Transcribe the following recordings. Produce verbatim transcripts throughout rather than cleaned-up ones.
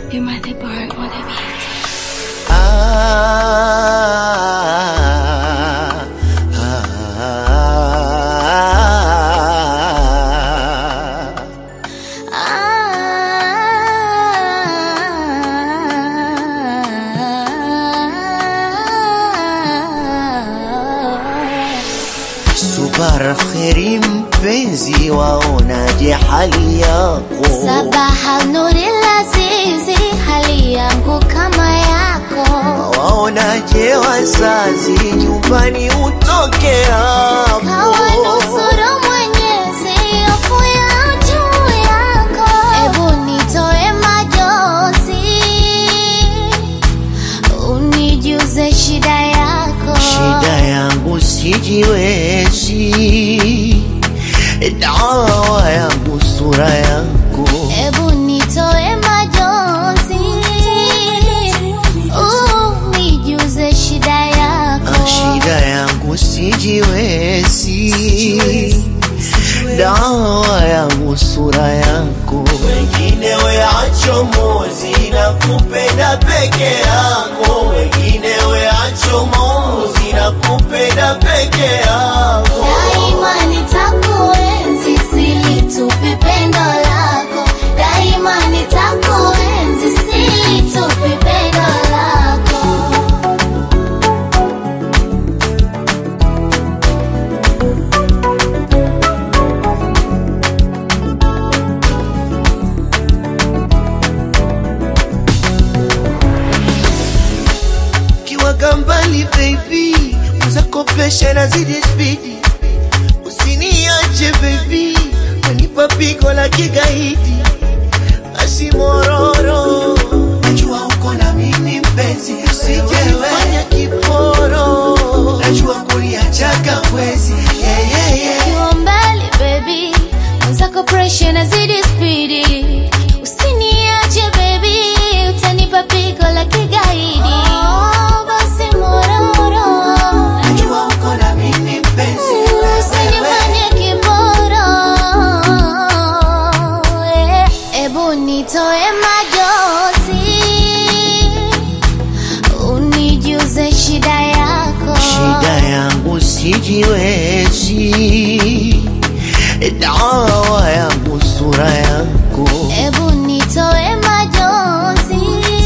You're my the bar or the beat. Ah, ah, ah, ah. Subara kheri mpenzi, waonaje hali yako? Sabaha nuri lazizi, hali yangu kama yako. Waonaje wazazi, nyumbani utoke hapo. Kawa nusuru Mwenyezi, hofu ya juu yako. Ebu nitoe majonzi, unijuze shida yako. Shida yangu sijiwezi, dawa yangu sura yako. Ebu nitoe majonzi, unijuze shida yako. Shida yangu sijiwezi, dawa yangu sura yako. Wengine weacho mozi na kupenda peke yako. Wengine weacho mozi na kupenda peke yako. Daima nitakuenzi, silitupi pendo lako. Daima nitakuenzi, silitupi pendo lako. Kiwaga mbali baby, uzakopesha na zidi spidi. Usiniache baby, wanipa pigo la kigaidi. Asimororo, najua uko na mimi mpenzi, usijefanya kiporo. Najua kuliachaga wezi, yeah, yeah, yeah. Kiwa mbali baby, uzako pressure na zidi speedy. Usiniache baby, utanipa pigo la kigaidi. Oh, basi mororo, najua uko na mimi mpenzi, usinifanye kiboro. Ebu nitoe majonzi, unijuze shida yako. shida yangu sijiwezi, dawa yangu sura yako. Ebu nitoe majonzi,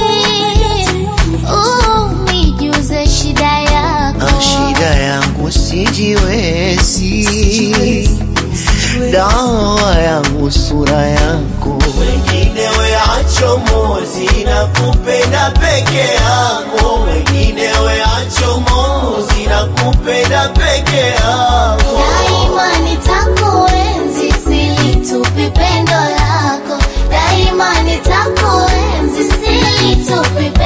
unijuze shida yako. Shida yangu sijiwezi, dawa yangu sura yako. Wengine weacho mozi na kupenda peke yako. Wengine weacho mozi na kupenda peke yako. Daima nitakuenzi, silitupi pendo lako. Daima nitakuenzi, silitupi pendo lako.